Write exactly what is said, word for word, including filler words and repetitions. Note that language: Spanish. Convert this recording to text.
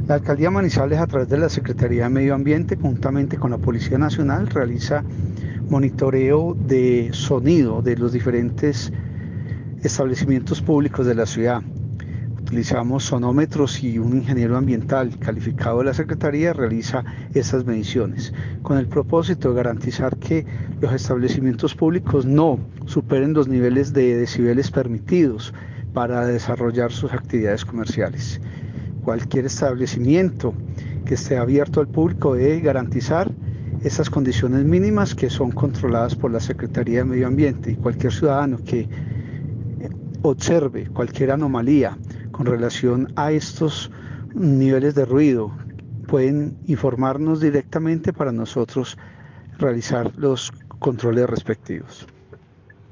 La Alcaldía Manizales, a través de la Secretaría de Medio Ambiente, conjuntamente con la Policía Nacional, realiza monitoreo de sonido de los diferentes establecimientos públicos de la ciudad. Utilizamos sonómetros y un ingeniero ambiental calificado de la Secretaría realiza esas mediciones con el propósito de garantizar que los establecimientos públicos no superen los niveles de decibeles permitidos para desarrollar sus actividades comerciales. Cualquier establecimiento que esté abierto al público debe garantizar esas condiciones mínimas que son controladas por la Secretaría de Medio Ambiente, y cualquier ciudadano que observe cualquier anomalía con relación a estos niveles de ruido pueden informarnos directamente para nosotros realizar los controles respectivos.